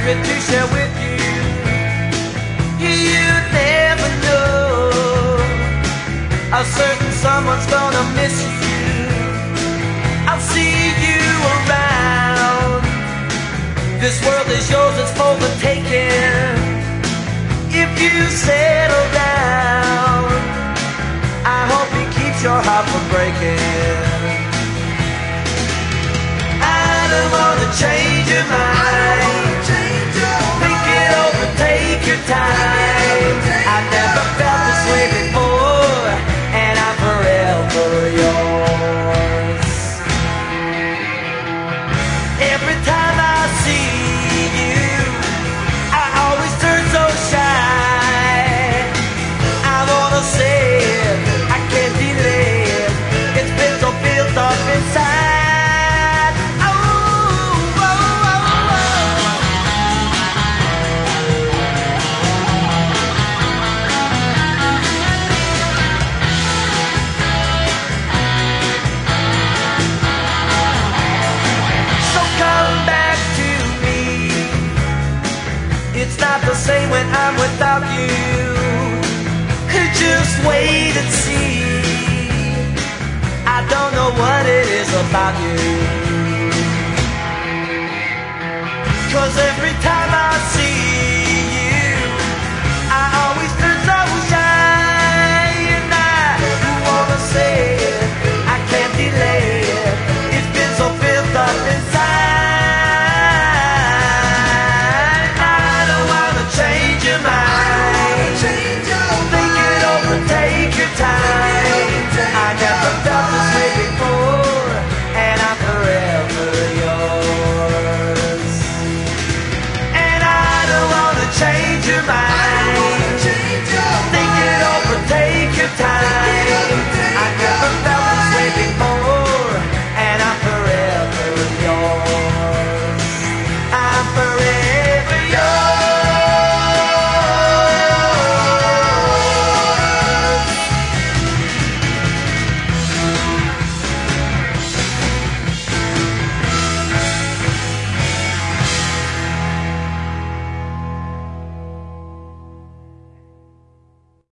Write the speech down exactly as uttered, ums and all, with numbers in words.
me to share with you. You never know, a certain someone's gonna miss you. I'll see you around. This world is yours, it's for the taking. If you settle down, I hope it keeps your heart from breaking. I don't wanna change your mind. Think it over, take your time. I've never felt this way before, and I'm forever yours. Every time I see you, I always turn so shy. I wanna say it, I can't delay it. It's been so built up inside. Oh, oh, oh, oh. So come back to me. It's not the same when I'm without you. Just wait and see. I don't know what it is about you, 'cause every time I see you, I always turn so shy. And I wanna say it, I can't delay it. It's been so built up inside.